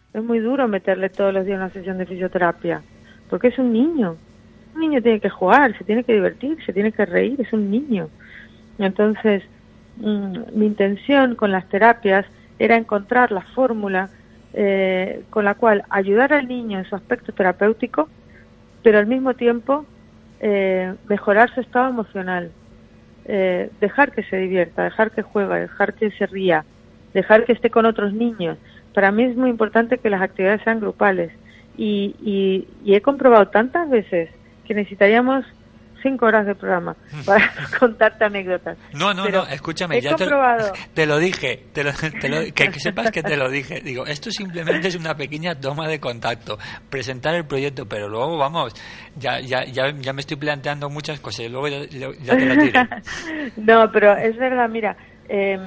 es muy duro meterle todos los días una sesión de fisioterapia, porque es un niño. Un niño tiene que jugar, se tiene que divertir, se tiene que reír, es un niño. Entonces, mmm, mi intención con las terapias era encontrar la fórmula eh, con la cual ayudar al niño en su aspecto terapéutico, pero al mismo tiempo eh, mejorar su estado emocional, eh, dejar que se divierta, dejar que juegue, dejar que se ría, dejar que esté con otros niños. Para mí es muy importante que las actividades sean grupales y, y, y he comprobado tantas veces que necesitaríamos cinco horas de programa para contarte anécdotas. No, no, Pero no, escúchame, he ya te lo, comprobado... te lo dije, te lo, te lo, que, que sepas que te lo dije. Digo, esto simplemente es una pequeña toma de contacto, presentar el proyecto, pero luego, vamos, ya ya ya, ya me estoy planteando muchas cosas y luego ya, ya te lo diré. No, pero es verdad, mira, eh,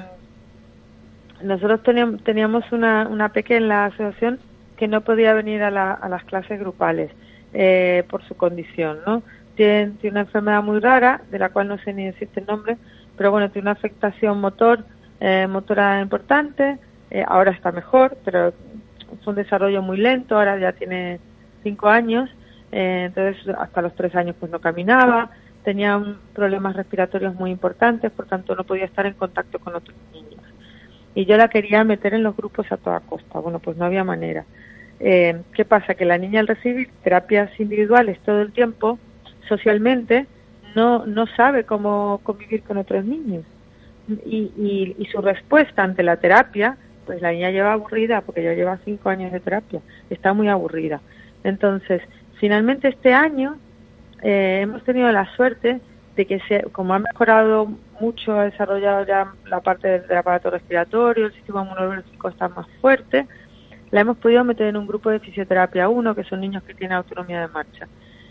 nosotros teníamos, teníamos una, una pequeña en la asociación que no podía venir a, la, a las clases grupales eh, por su condición, ¿no? Tiene, tiene una enfermedad muy rara, de la cual no sé ni decirte el nombre, pero bueno, tiene una afectación motor, eh, motora importante, eh, ahora está mejor, pero fue un desarrollo muy lento, ahora ya tiene cinco años, eh, entonces hasta los tres años pues no caminaba, tenía un, problemas respiratorios muy importantes, por tanto no podía estar en contacto con otros niños. Y yo la quería meter en los grupos a toda costa, bueno, pues no había manera. Eh, ¿Qué pasa? Que la niña al recibir terapias individuales todo el tiempo, socialmente no no sabe cómo convivir con otros niños y, y, y su respuesta ante la terapia, pues la niña lleva aburrida porque ya lleva cinco años de terapia, está muy aburrida. Entonces, finalmente este año eh, hemos tenido la suerte de que se, como ha mejorado mucho, ha desarrollado ya la parte del, del aparato respiratorio, el sistema inmunológico está más fuerte, la hemos podido meter en un grupo de fisioterapia uno, que son niños que tienen autonomía de marcha.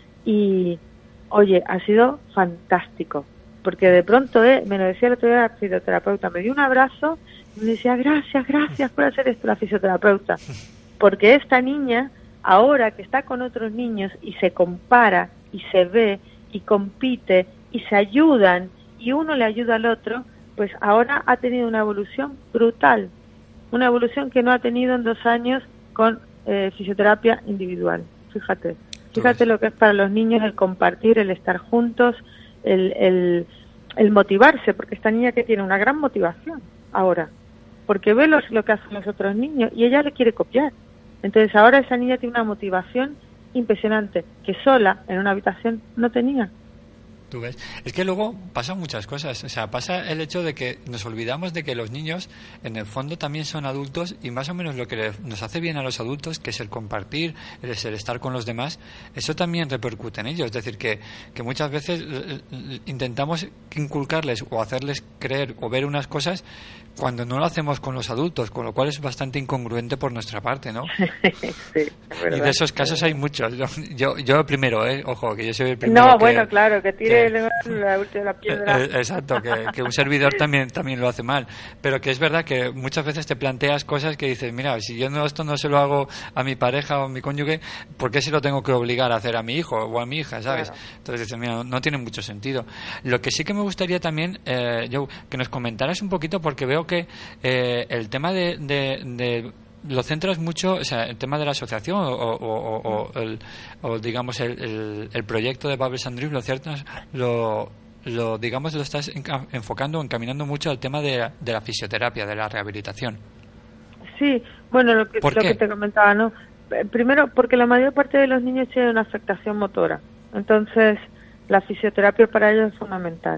Y oye, ha sido fantástico, porque de pronto, eh, me lo decía el otro día la fisioterapeuta, me dio un abrazo y me decía, gracias, gracias por hacer esto, la fisioterapeuta, porque esta niña, ahora que está con otros niños y se compara y se ve y compite y se ayudan y uno le ayuda al otro, pues ahora ha tenido una evolución brutal, una evolución que no ha tenido en dos años con eh, fisioterapia individual, fíjate. Fíjate lo que es para los niños el compartir, el estar juntos, el, el, el motivarse, porque esta niña que tiene una gran motivación ahora, porque ve los, lo que hacen los otros niños y ella le quiere copiar. Entonces ahora esa niña tiene una motivación impresionante, que sola en una habitación no tenía. ¿Tú ves? Es que luego pasan muchas cosas. O sea, pasa el hecho de que nos olvidamos de que los niños, en el fondo, también son adultos y más o menos lo que nos hace bien a los adultos, que es el compartir, es el estar con los demás, eso también repercute en ellos. Es decir, que, que muchas veces intentamos inculcarles o hacerles creer o ver unas cosas cuando no lo hacemos con los adultos, con lo cual es bastante incongruente por nuestra parte, ¿no? Sí, es verdad. Y de esos casos hay muchos. Yo, yo, yo primero, ¿eh? Ojo, que yo soy el primero. No, que, bueno, claro, que tire que, la última la piedra. Eh, exacto, que, que un servidor también también lo hace mal. Pero que es verdad que muchas veces te planteas cosas que dices, mira, si yo no, esto no se lo hago a mi pareja o a mi cónyuge, ¿por qué se lo tengo que obligar a hacer a mi hijo o a mi hija, sabes? Claro. Entonces dices, mira, no, no tiene mucho sentido. Lo que sí que me gustaría también, eh, Joe, que nos comentaras un poquito, porque veo que eh, el tema de, de, de lo centras mucho, o sea, el tema de la asociación o, o, o, o, el, o digamos el, el, el proyecto de Bubbles and Dreams, lo cierto lo, lo digamos lo estás enfocando, encaminando mucho al tema de, de la fisioterapia, de la rehabilitación. Sí, bueno, lo que, lo que te comentaba, ¿no? Primero, porque la mayor parte de los niños tienen una afectación motora, entonces la fisioterapia para ellos es fundamental.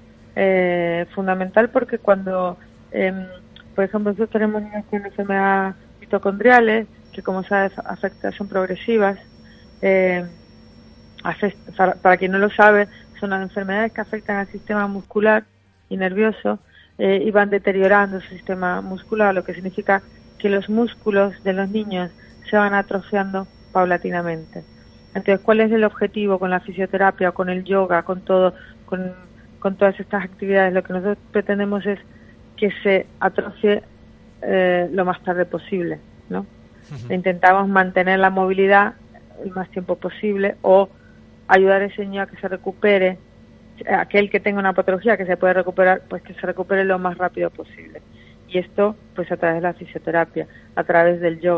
Eh, fundamental porque cuando eh, por ejemplo, nosotros tenemos niños con enfermedades mitocondriales, que como sabes, afecta, son progresivas. Eh, afecta, para, para quien no lo sabe, son las enfermedades que afectan al sistema muscular y nervioso eh, y van deteriorando su sistema muscular, lo que significa que los músculos de los niños se van atrofiando paulatinamente. Entonces, ¿cuál es el objetivo con la fisioterapia, con el yoga, con todo, con, con todas estas actividades? Lo que nosotros pretendemos es que se atrofie eh, lo más tarde posible, ¿no? Uh-huh. Intentamos mantener la movilidad el más tiempo posible o ayudar a ese niño a que se recupere, aquel que tenga una patología que se puede recuperar, pues que se recupere lo más rápido posible. Y esto, pues a través de la fisioterapia, a través del yoga.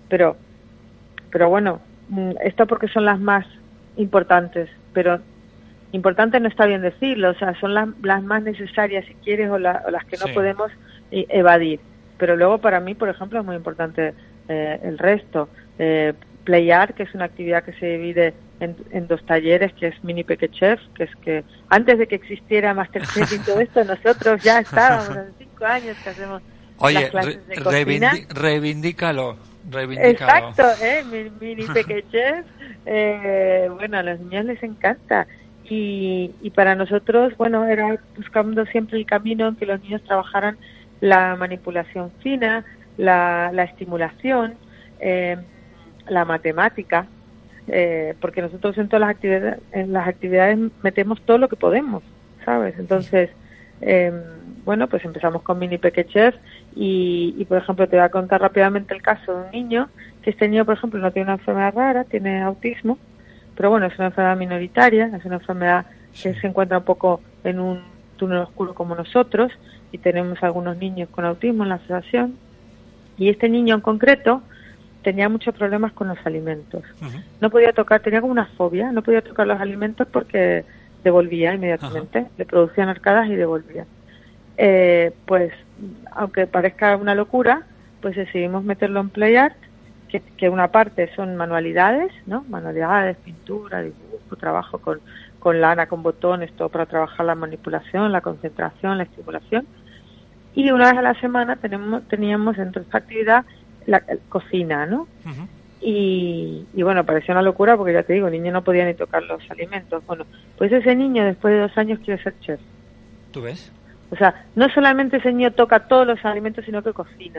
pero, pero bueno, esto porque son las más importantes, pero importante no está bien decirlo, o sea, son las, las más necesarias si quieres o, la, o las que no sí. podemos evadir. Pero luego para mí, por ejemplo, es muy importante eh, el resto. Eh, Playart, que es una actividad que se divide en, en dos talleres, que es Mini Peque Chef, que es que antes de que existiera Masterchef y todo esto, nosotros ya estábamos hace cinco años que hacemos Oye, las clases de re- cocina. Reivindi- reivindícalo, reivindícalo. Exacto, ¿eh? Mini Peque Chef. Eh, bueno, a los niños les encanta. Y, y para nosotros, bueno, era buscando siempre el camino en que los niños trabajaran la manipulación fina, la, la estimulación, eh, la matemática, eh, porque nosotros en todas las actividades, en las actividades metemos todo lo que podemos, ¿sabes? Entonces, eh, bueno, pues empezamos con Mini Peque Chef y, y, por ejemplo, te voy a contar rápidamente el caso de un niño, que este niño, por ejemplo, no tiene una enfermedad rara, tiene autismo, pero bueno, es una enfermedad minoritaria, es una enfermedad que se encuentra un poco en un túnel oscuro como nosotros, y tenemos algunos niños con autismo en la asociación, y este niño en concreto tenía muchos problemas con los alimentos. Uh-huh. No podía tocar, tenía como una fobia, no podía tocar los alimentos porque devolvía inmediatamente, uh-huh. le producían arcadas y devolvía. Eh, pues, aunque parezca una locura, pues decidimos meterlo en Playart, que, que una parte son manualidades, ¿no? Manualidades, pintura, dibujo, trabajo con, con lana, con botones, todo para trabajar la manipulación, la concentración, la estimulación. Y una vez a la semana tenemos, teníamos dentro de esta actividad la, la cocina, ¿no? Uh-huh. Y, y bueno, parecía una locura porque ya te digo, el niño no podía ni tocar los alimentos. Bueno, pues ese niño después de dos años quiere ser chef. ¿Tú ves? O sea, no solamente ese niño toca todos los alimentos, sino que cocina.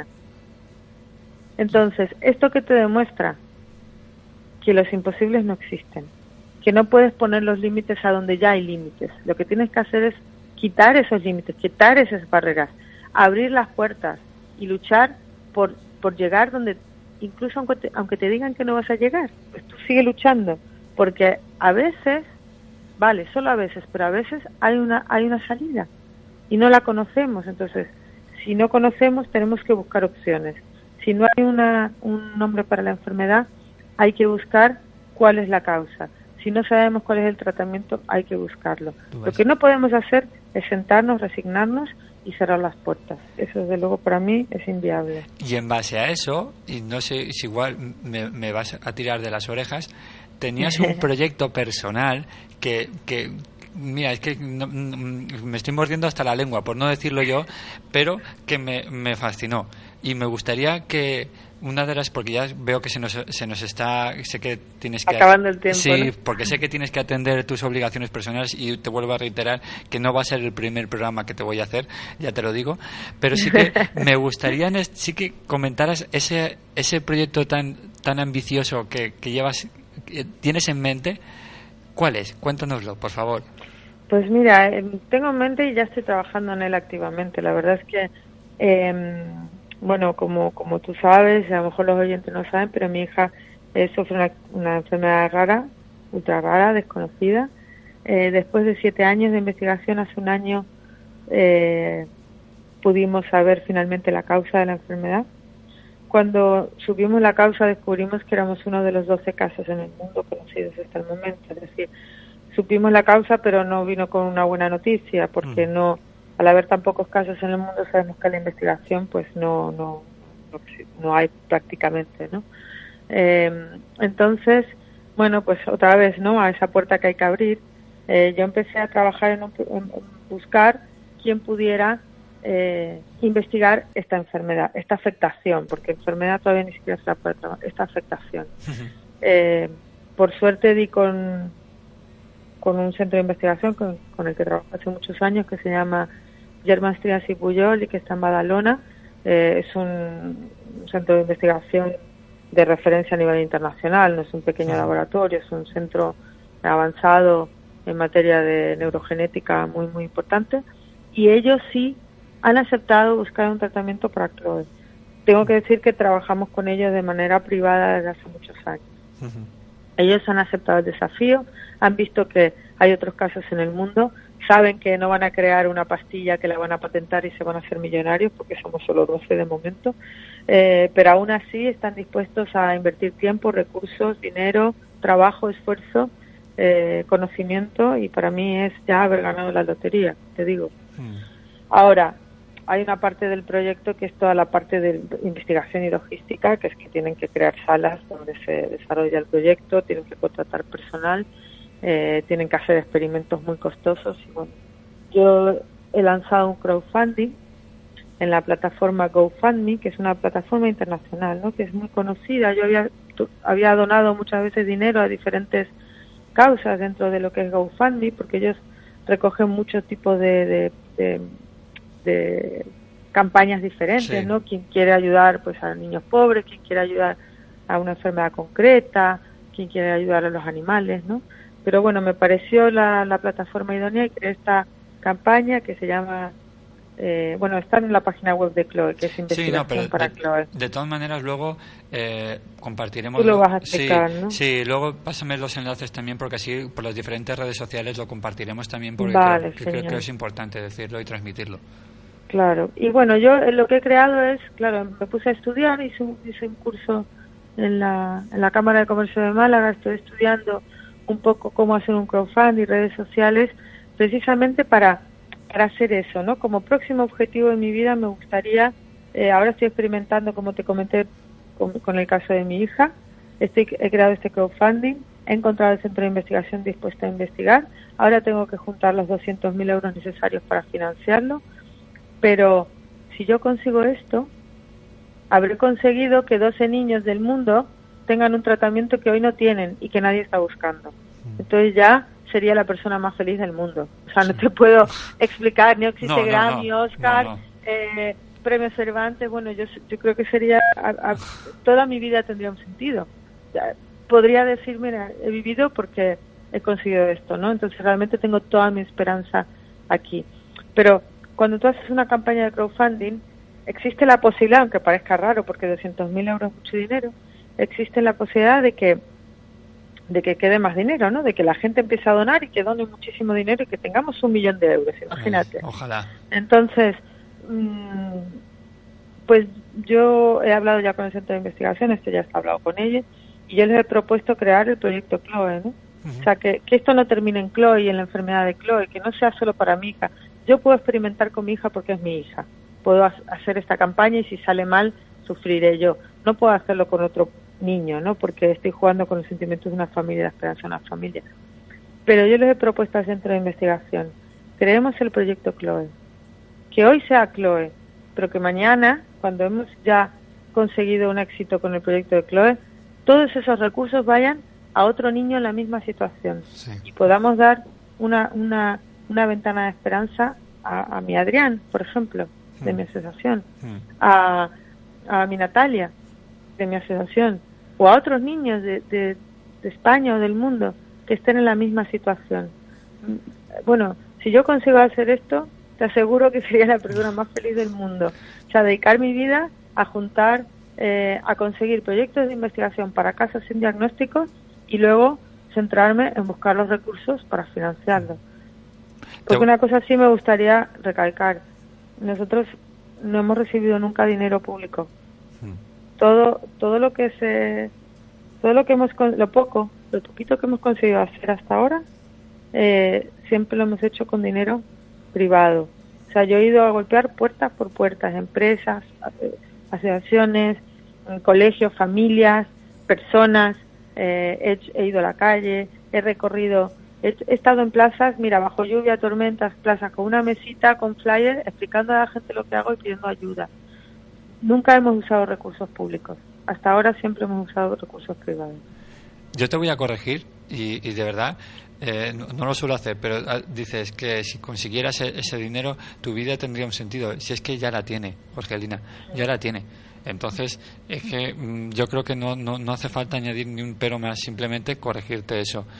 Entonces, ¿esto qué te demuestra? Que los imposibles no existen. Que no puedes poner los límites a donde ya hay límites. Lo que tienes que hacer es quitar esos límites, quitar esas barreras, abrir las puertas y luchar por, por llegar donde, incluso aunque te, aunque te digan que no vas a llegar, pues tú sigue luchando. Porque a veces, vale, solo a veces, pero a veces hay una, hay una salida y no la conocemos. Entonces, si no conocemos, tenemos que buscar opciones. Si no hay una, un nombre para la enfermedad, hay que buscar cuál es la causa. Si no sabemos cuál es el tratamiento, hay que buscarlo. Lo que no podemos hacer es sentarnos, resignarnos y cerrar las puertas. Eso, desde luego, para mí es inviable. Y en base a eso, y no sé si igual me, me vas a tirar de las orejas, tenías un proyecto personal que... que mira, es que no, no, me estoy mordiendo hasta la lengua, por no decirlo yo, pero que me, me fascinó. Y me gustaría que una de las, porque ya veo que se nos, se nos está, sé que tienes que... Acabando el tiempo, sí, ¿no? Porque sé que tienes que atender tus obligaciones personales y te vuelvo a reiterar que no va a ser el primer programa que te voy a hacer, ya te lo digo, pero sí que me gustaría sí que comentaras ese ese proyecto tan tan ambicioso que, que llevas, que tienes en mente. ¿Cuál es? Cuéntanoslo, por favor. Pues mira, eh, tengo en mente y ya estoy trabajando en él activamente. La verdad es que, eh, bueno, como como tú sabes, a lo mejor los oyentes no saben, pero mi hija eh, sufre una, una enfermedad rara, ultra rara, desconocida. Eh, después de siete años de investigación, hace un año eh, pudimos saber finalmente la causa de la enfermedad. Cuando supimos la causa, descubrimos que éramos uno de los doce casos en el mundo conocidos hasta el momento. Es decir, supimos la causa, pero no vino con una buena noticia, porque mm. no, al haber tan pocos casos en el mundo, sabemos que la investigación, pues no, no, no, no hay prácticamente, ¿no? Eh, entonces, bueno, pues otra vez, ¿no? A esa puerta que hay que abrir. Eh, yo empecé a trabajar en, un, en buscar quién pudiera eh, investigar esta enfermedad, esta afectación, porque enfermedad todavía ni siquiera se la puede trabajar, esta afectación. Uh-huh. Eh, por suerte di con con un centro de investigación con, con el que trabajo hace muchos años, que se llama Germans Trias y Pujol, y que está en Badalona. Eh, es un, un centro de investigación de referencia a nivel internacional, no es un pequeño sí. laboratorio, es un centro avanzado en materia de neurogenética muy, muy importante, y ellos sí han aceptado buscar un tratamiento para C L O E. Tengo que decir que trabajamos con ellos de manera privada desde hace muchos años. Uh-huh. Ellos han aceptado el desafío, han visto que hay otros casos en el mundo. Saben que no van a crear una pastilla que la van a patentar y se van a hacer millonarios, porque somos solo doce de momento, eh, pero aún así están dispuestos a invertir tiempo, recursos, dinero, trabajo, esfuerzo, eh, conocimiento, y para mí es ya haber ganado la lotería, te digo. Mm. Ahora, hay una parte del proyecto que es toda la parte de investigación y logística, que es que tienen que crear salas donde se desarrolla el proyecto, tienen que contratar personal, eh, tienen que hacer experimentos muy costosos. Y bueno, yo he lanzado un crowdfunding en la plataforma GoFundMe, que es una plataforma internacional, ¿no?, que es muy conocida. Yo había, había donado muchas veces dinero a diferentes causas dentro de lo que es GoFundMe, porque ellos recogen muchos tipos de, de, de de campañas diferentes, sí. ¿no? Quien quiere ayudar pues a niños pobres, quien quiere ayudar a una enfermedad concreta, quien quiere ayudar a los animales, ¿no? Pero bueno, me pareció la, la plataforma idónea y creé esta campaña que se llama, eh, bueno, está en la página web de Chloe, que es investigación sí, no, pero para de, Chloe. De todas maneras, luego eh, compartiremos... Tú lo vas a explicar, sí, ¿no? Sí, luego pásame los enlaces también, porque así por las diferentes redes sociales lo compartiremos también, porque vale, creo, creo, creo que es importante decirlo y transmitirlo. Claro, y bueno, yo lo que he creado es, claro, me puse a estudiar, hice un, hice un curso en la, en la Cámara de Comercio de Málaga, estoy estudiando un poco cómo hacer un crowdfunding y redes sociales, precisamente para, para hacer eso, ¿no? Como próximo objetivo de mi vida me gustaría, eh, ahora estoy experimentando, como te comenté, con, con el caso de mi hija, estoy, he creado este crowdfunding, he encontrado el centro de investigación dispuesto a investigar, ahora tengo que juntar los doscientos mil euros necesarios para financiarlo. Pero si yo consigo esto, habré conseguido que doce niños del mundo tengan un tratamiento que hoy no tienen y que nadie está buscando. Entonces ya sería la persona más feliz del mundo. O sea, no te puedo explicar, ni existe no, no, Grammy, no, Oscar, no, no. Eh, Premio Cervantes. Bueno, yo yo creo que sería, a, a, toda mi vida tendría un sentido. Ya, podría decir, mira, he vivido porque he conseguido esto, ¿no? Entonces realmente tengo toda mi esperanza aquí. Pero cuando tú haces una campaña de crowdfunding, existe la posibilidad, aunque parezca raro, porque doscientos mil euros es mucho dinero, existe la posibilidad de que de que quede más dinero, ¿no? De que la gente empiece a donar y que done muchísimo dinero y que tengamos un millón de euros, imagínate. Ay, ojalá. Entonces, mmm, pues yo he hablado ya con el centro de investigación, esto ya está hablado con ellos, y yo les he propuesto crear el proyecto Chloe, ¿no? Uh-huh. O sea, que, que esto no termine en Chloe y en la enfermedad de Chloe, que no sea solo para mi hija. Yo puedo experimentar con mi hija porque es mi hija. Puedo hacer esta campaña y si sale mal, sufriré yo. No puedo hacerlo con otro niño, ¿no? Porque estoy jugando con los sentimientos de una familia, la esperanza de una familia. Pero yo les he propuesto al centro de investigación, creemos el proyecto Chloe. Que hoy sea Chloe, pero que mañana, cuando hemos ya conseguido un éxito con el proyecto de Chloe, todos esos recursos vayan a otro niño en la misma situación. Sí. Y podamos dar una... una una ventana de esperanza a, a mi Adrián, por ejemplo, de mm. mi asociación, mm. a, a mi Natalia, de mi asociación, o a otros niños de, de, de España o del mundo que estén en la misma situación. Bueno, si yo consigo hacer esto, te aseguro que sería la persona más feliz del mundo. O sea, dedicar mi vida a juntar, eh, a conseguir proyectos de investigación para casos sin diagnóstico y luego centrarme en buscar los recursos para financiarlos. Porque una cosa sí me gustaría recalcar. Nosotros no hemos recibido nunca dinero público. Mm. Todo todo lo que se todo lo que hemos lo poco, lo poquito que hemos conseguido hacer hasta ahora, eh, siempre lo hemos hecho con dinero privado. O sea, yo he ido a golpear puertas por puertas, empresas, asociaciones, colegios, familias, personas, eh, he, he ido a la calle, he recorrido He, he estado en plazas, mira, bajo lluvia, tormentas, plazas, con una mesita, con flyers, explicando a la gente lo que hago y pidiendo ayuda. Nunca hemos usado recursos públicos. Hasta ahora siempre hemos usado recursos privados. Yo te voy a corregir y, y de verdad, eh, no, no lo suelo hacer, pero ah, dices que si consiguieras ese, ese dinero, tu vida tendría un sentido. Si es que ya la tiene, Jorgelina, ya la tiene. Entonces, es que mmm, yo creo que no, no, no hace falta añadir ni un pero más, simplemente corregirte eso.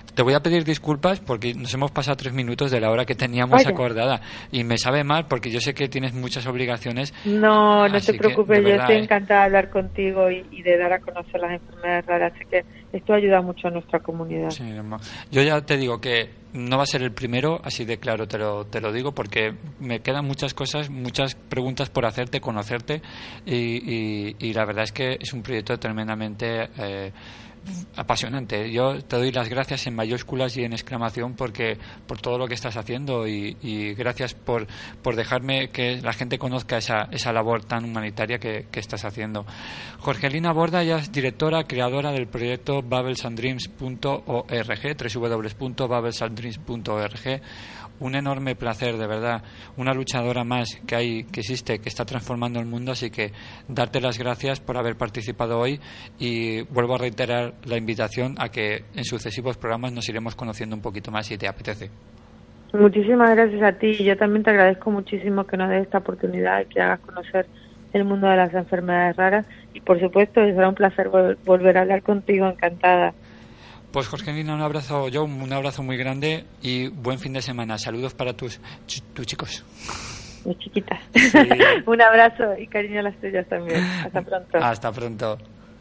te voy a pedir disculpas porque nos hemos pasado tres minutos de la hora que teníamos Vaya. acordada y me sabe mal porque yo sé que tienes muchas obligaciones. No, no Así te que, preocupes, de yo verdad, estoy ¿eh? encantada de hablar contigo y, y de dar a conocer las enfermedades raras, así que esto ayuda mucho a nuestra comunidad. Sí, no, yo ya te digo que no va a ser el primero, así de claro te lo, te lo digo, porque me quedan muchas cosas, muchas preguntas por hacerte, conocerte, y, y, y la verdad es que es un proyecto tremendamente eh, apasionante. Yo te doy las gracias en mayúsculas y en exclamación porque por todo lo que estás haciendo y, y gracias por, por dejarme que la gente conozca esa, esa labor tan humanitaria que, que estás haciendo. Jorgelina Borda ya es directora, creadora del proyecto bubbles and dreams punto org, doble u doble u doble u punto bubbles and dreams punto org. Un enorme placer, de verdad, una luchadora más que hay, que existe, que está transformando el mundo, así que darte las gracias por haber participado hoy y vuelvo a reiterar la invitación a que en sucesivos programas nos iremos conociendo un poquito más si te apetece. Muchísimas gracias a ti y yo también te agradezco muchísimo que nos des esta oportunidad y que hagas conocer el mundo de las enfermedades raras y por supuesto será un placer vol- volver a hablar contigo, encantada. Pues Jorgelina, un abrazo, yo un abrazo muy grande y buen fin de semana. Saludos para tus, ch- tus chicos. Mis chiquitas. Sí. Un abrazo y cariño a las tuyas también. Hasta pronto. Hasta pronto.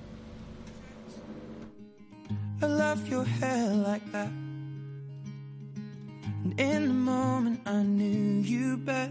I love your hair like that. And in the moment I knew you better.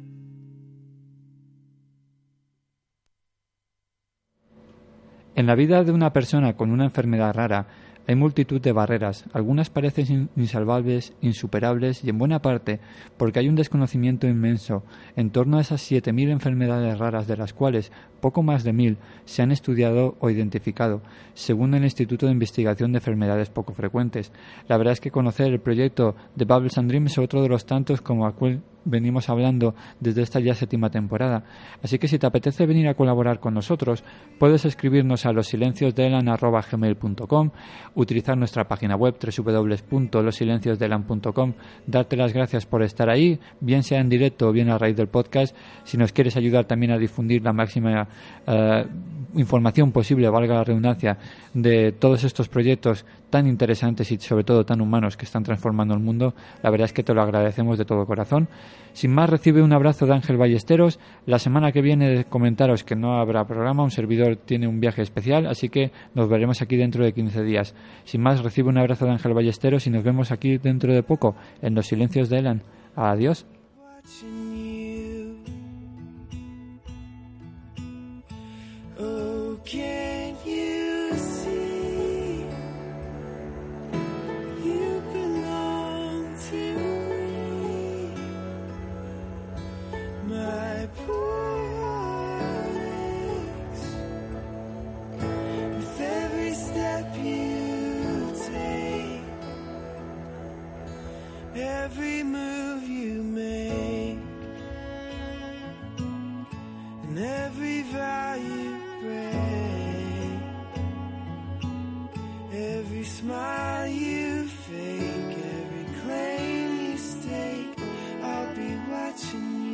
En la vida de una persona con una enfermedad rara hay multitud de barreras, algunas parecen insalvables, insuperables y en buena parte porque hay un desconocimiento inmenso en torno a esas siete mil enfermedades raras de las cuales poco más de mil se han estudiado o identificado, según el Instituto de Investigación de Enfermedades Poco Frecuentes. La verdad es que conocer el proyecto de Bubbles and Dreams es otro de los tantos como aquel venimos hablando desde esta ya séptima temporada. Así que si te apetece venir a colaborar con nosotros, puedes escribirnos a losilenciosdelan arroba gmail punto com, utilizar nuestra página web doble u doble u doble u punto losilenciosdelan punto com, darte las gracias por estar ahí, bien sea en directo o bien a raíz del podcast. Si nos quieres ayudar también a difundir la máxima eh, información posible, valga la redundancia, de todos estos proyectos tan interesantes y sobre todo tan humanos que están transformando el mundo, la verdad es que te lo agradecemos de todo corazón. Sin más, recibe un abrazo de Ángel Ballesteros. La semana que viene comentaros que no habrá programa, un servidor tiene un viaje especial, así que nos veremos aquí dentro de quince días. Sin más, recibe un abrazo de Ángel Ballesteros y nos vemos aquí dentro de poco en Los Silencios de Elan. Adiós. Every move you make and every vow you break, every smile you fake, every claim you stake, I'll be watching you.